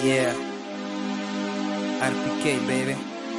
Yeah, RPK baby.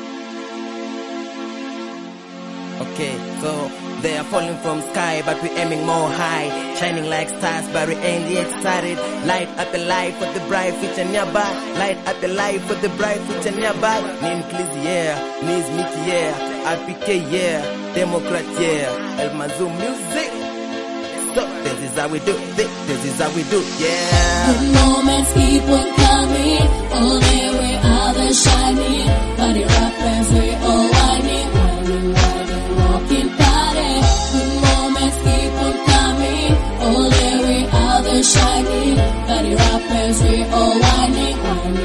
Okay, so they are falling from sky, but we aiming more high. Shining like stars, but we ain't yet started. Light up the light for the bright future nearby. Light up the light for the bright future nearby. Name Cliz, yeah. Knees Mickey, yeah. RPK, yeah. Democrat, yeah. El Mazoom music. So this is how we do, this is how we do, yeah. The moments keep on coming, only we are the shining. Party rappers, we all whining, rocking party. The moments keep on coming, only we are the shining. Party rappers, we all whining,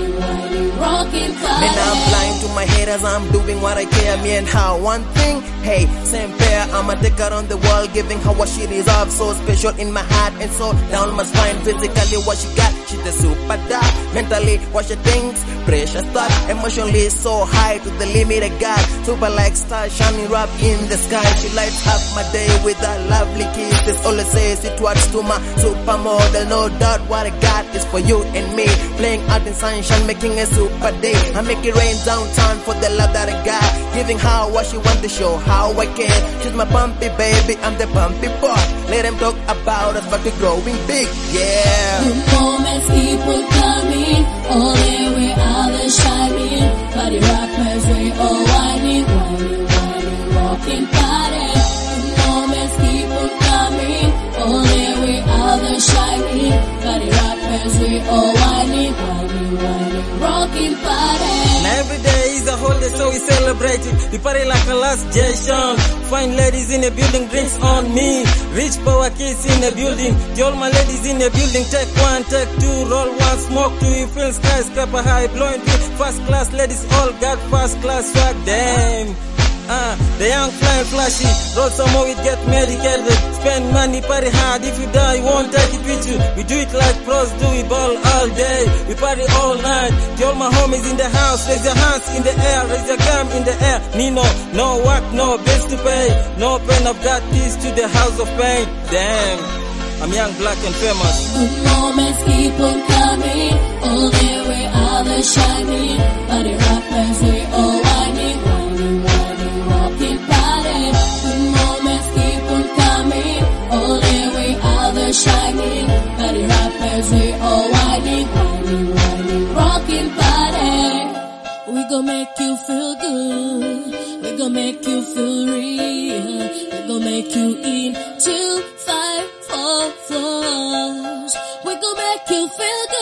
rocking party. Man, I'm blind to my haters, I'm doing what I care, me and how. One thing, hey, same pair, I'ma take her on the wall, giving her what she deserves. So special in my heart and soul, down my spine. Physically what she got, she's the super dog. Mentally what she thinks, precious thought. Emotionally so high to the limit of God. Super like star shining up in the sky. She lights up my day with her lovely kisses. Always says it works to my supermodel. No doubt what I got is for you and me. Playing out in sunshine, making a super day. I make it rain downtown for the love that I got. Giving her what she wants to show how I can. She's my pumpy baby, I'm the pumpy boy. Let them talk about us, but we're growing big, yeah. The moments keep on coming, only we are the shining. Party rappers, we all whining, rocking party. The moments keep on coming, only we are the shining. Party rappers, we all whining, rocking party. Now every day is a holiday, so we celebrate it. We party like a last Jason. Fine ladies in the building, drinks on me. Rich power kids in the building. To all my ladies in the building, take one, take two, roll one, smoke two. You feel skyscraper high, blowing through. First class ladies all got first class swag, damn. The young flying flashy, roll some more, we get medicated. Spend money, party hard, if you die, you won't take it with you. We do it like pros do, we ball all day, we party all night. To all my homies in the house, raise your hands in the air, raise your gum in the air. Nino, no work, no bills to pay, no pain, I've got keys to the house of pain. Damn, I'm young, black and famous. The moments keep on coming, only we are the shining. Party rappers, we all whining, rocking party. The moments keep on coming, only we are the shining. Party rappers, we all whining, rocking party. We gon' make you feel good, we gon' make you feel real, we gon' make you into 5 4 floors. We gon' make you feel good.